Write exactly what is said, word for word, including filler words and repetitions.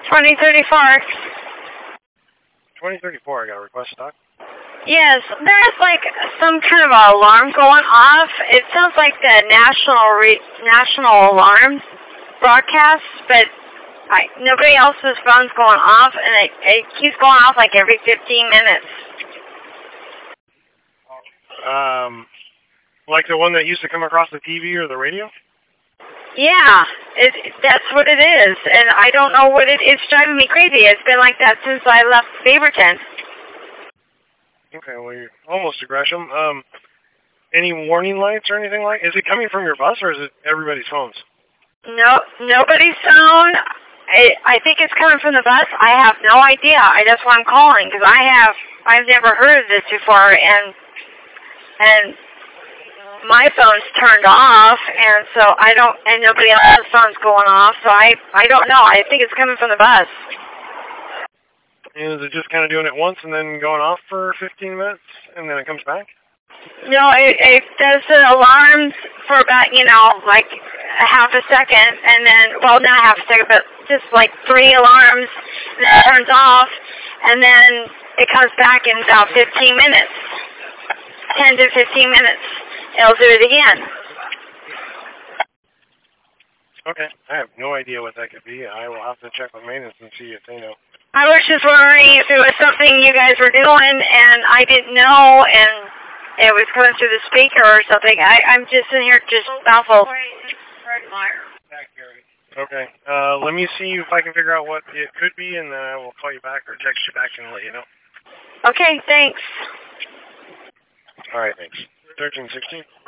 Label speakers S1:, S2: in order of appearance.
S1: twenty thirty-four.
S2: twenty thirty-four, I got a request, Doc.
S1: Yes, there's like some kind of alarm going off. It sounds like the national re- national alarm broadcast, but I, nobody else's phone's going off, and it, it keeps going off like every fifteen minutes.
S2: Um, like the one that used to come across the T V or the radio?
S1: Yeah, it, that's what it is, and I don't know what it is. It's driving me crazy. It's been like that since I left Beaverton.
S2: Okay, well, you're almost to Gresham. Um, any warning lights or anything like? Is it coming from your bus or is it everybody's phones?
S1: No, nobody's phone. I, I think it's coming from the bus. I have no idea. I, that's why I'm calling, because I have, I've never heard of this before, and and my phone's turned off, and so I don't, and nobody else's phone's going off, so I, I don't know. I think it's coming from the bus.
S2: And is it just kind of doing it once and then going off for fifteen minutes, and then it comes back?
S1: No, it, it does the alarms for about, you know, like a half a second, and then, well, not half a second, but just like three alarms, and it turns off, and then it comes back in about fifteen minutes. ten to fifteen minutes. It'll do it again.
S2: Okay. I have no idea what that could be. I will have to check with maintenance and see if they know.
S1: I was just wondering if it was something you guys were doing, and I didn't know, and it was coming through the speaker or something. I, I'm just in here just baffled.
S2: Okay. Uh, let me see if I can figure out what it could be, and then I will call you back or text you back and let you know.
S1: Okay, thanks.
S2: All right, thanks. thirteen sixteen.